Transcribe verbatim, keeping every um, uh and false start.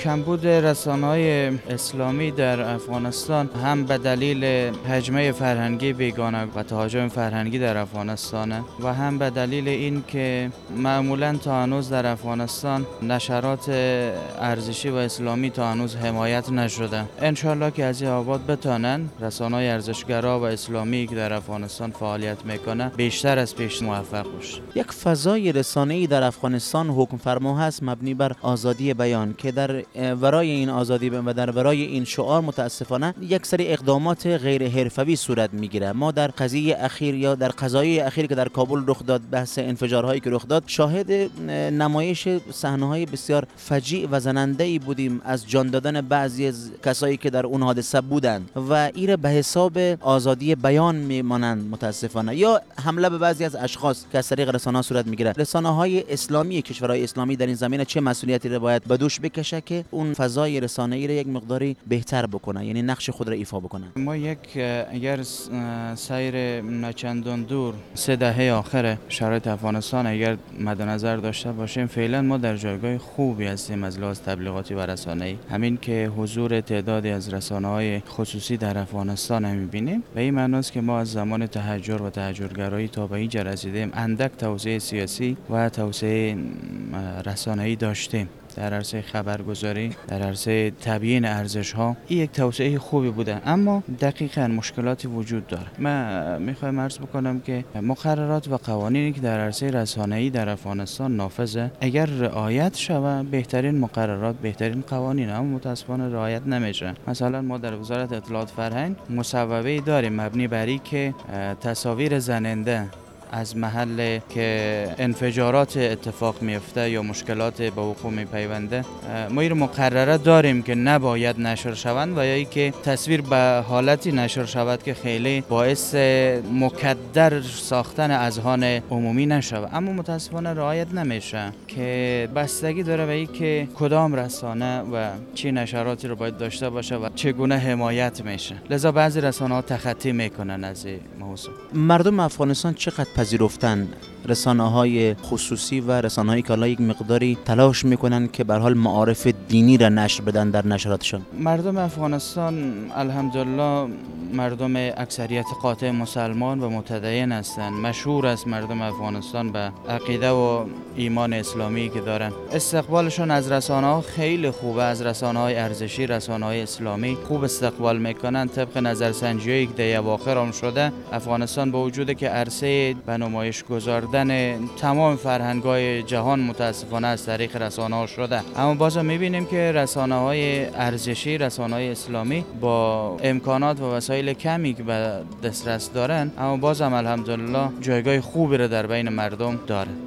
کمبود رسانه‌های اسلامی در افغانستان هم به دلیل هجمه فرهنگی بیگانه و تهاجم فرهنگی در افغانستان و هم به دلیل این که معمولاً تا هنوز در افغانستان نشرات ارزشی و اسلامی تا هنوز حمایت نشده. انشالله که از این آباد بتانن رسانه‌های ارزشگرا و اسلامی که در افغانستان فعالیت میکنه بیشتر از پیش موفق باشه. یک فضای رسانه‌ای در افغانستان حکم فرما هست مبنی بر آزادی بیان که در ورای این آزادی و در ورای این شعار متاسفانه یک سری اقدامات غیر حرفوی صورت میگیره. ما در قضیه اخیر یا در قضایای اخیر که در کابل رخ داد، بحث انفجارهایی که رخ داد، شاهد نمایش صحنه‌های بسیار فجیع و زننده‌ای بودیم از جان دادن بعضی از کسایی که در اون حادثه بودند و این به حساب آزادی بیان میمانند متاسفانه، یا حمله به بعضی از اشخاص که از طریق رسانه‌ها صورت میگیره. رسانه‌های اسلامی کشورهای اسلامی در این زمینه چه مسئولیتی را باید به دوش بکشه که اون فضای رسانه‌ای را یک مقداری بهتر بکنه، یعنی نقش خود را ایفا بکنه؟ ما یک اگر سیر نچندان دور سه دهه آخر شرایط افغانستان اگر مد نظر داشته باشیم، فعلا ما در جایگاه خوبی هستیم از لحاظ تبلیغاتی و رسانه‌ای. همین که حضور تعدادی از رسانه‌های خصوصی در افغانستان هم می‌بینیم و این معنی است که ما از زمان تحجر و تحجرگرایی تا به اینجا رسیدیم. اندک توسعه سیاسی و توسعه رسانه‌ای داشتیم در عرصه خبرگزاری، در عرصه تبیین ارزش‌ها. این یک توسعه خوبی بوده، اما دقیقاً مشکلاتی وجود داره. من میخوایم عرض بکنم که مقررات و قوانینی که در عرصه رسانه‌ای در افغانستان نافذه، اگر رعایت شود بهترین مقررات، بهترین قوانین، اما متاسفانه رعایت نمیشه. مثلا ما در وزارت اطلاعات فرهنگ مصوبه‌ای داریم مبنی بر اینکه تصاویر زننده از محل که انفجارات اتفاق میفته یا مشکلات به وقوع میپیونده، ما این مقرره داریم که نباید نشر شوند و یا ای که تصویر به حالتی نشر شود که خیلی باعث مکدر ساختن اذهان عمومی نشود. اما متاسفانه رعایت نمیشه که بستگی داره به این که کدام رسانه و چه نشراتی رو باید داشته باشه و چگونه حمایت میشه. لذا بعضی رسانه‌ها تخطی میکنن از این موضوع. مردم افغانستان چقدر پذیرفتن رسانه‌های خصوصی و رسانه‌هایی که الان یک مقداری تلاش میکنن که به هر حال معارف دینی را نشر بدن در نشراتشان؟ مردم افغانستان الحمدلله مردم اکثریت قاطع مسلمان و متدین هستند. مشهور است مردم افغانستان به عقیده و ایمان اسلامی که دارن. استقبالشون از رسانه‌ها خیلی خوبه، از رسانه‌های ارزشی، رسانه‌های اسلامی خوب استقبال میکنن. طبق نظرسنجی‌هایی که در اواخر هم شده، افغانستان با وجودی که عرصه به نمایش گذاردن تمام فرهنگ‌های جهان متاسفانه از طریق رسانه‌ها شده، اما بازم می‌بینیم که رسانه‌های ارزشی، رسانه‌های اسلامی با امکانات و وسایل کمی که به دسترس دارن، اما بازم الحمدلله جایگاه خوبی را در بین مردم داره.